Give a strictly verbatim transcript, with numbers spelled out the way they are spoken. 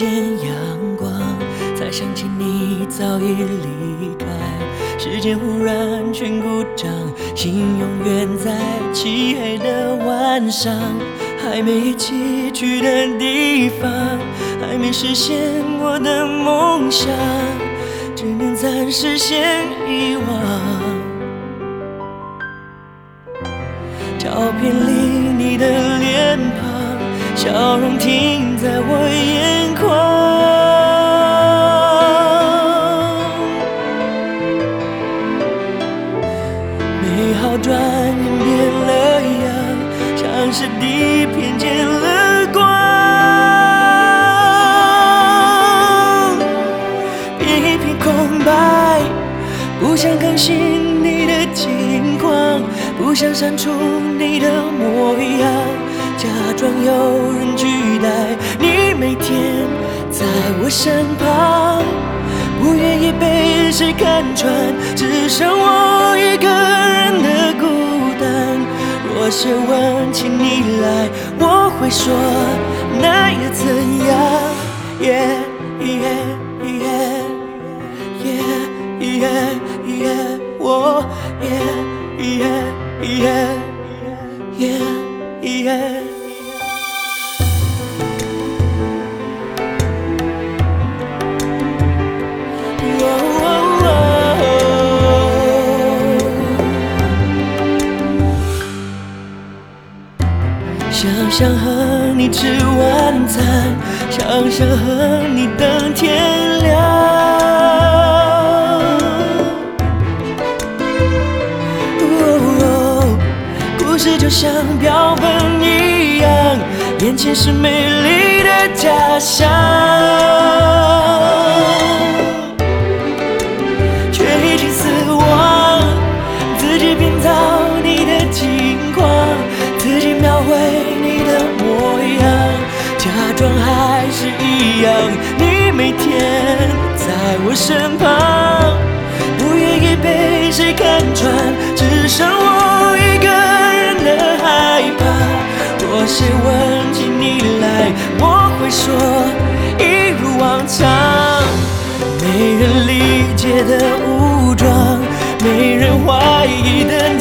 见阳光，才想起你早已离开。时间忽然全故障，心永远在漆黑的晚上。还没一起去的地方，还没实现我的梦想，只能暂时先遗忘。照片里你的脸庞，笑容停在我眼眶。美好转眼变了样，像是地片见了光。片一片空白，不想更新你的近况，不想删除你的模样，假装有人取代你每天在我身旁。不愿意被谁看穿，只剩我一个人的孤单。若是问起你来，我会说那又怎样？ Yeah, yeah, yeah, yeah, yeah, yeah, 我 Yeah, yeah, yeah, yeah, yeah.想想和你吃晚餐，想想和你等天亮。哦，故事就像标本一样，眼前是美丽的假象，却已经死亡。自己编造你的近况，自己描绘你的模样，假装还是一样。你每天在我身旁，不愿意被谁看穿，只剩我一个人的害怕。若谁问起你来，我会说一如往常。没人理解的武装，没人怀疑的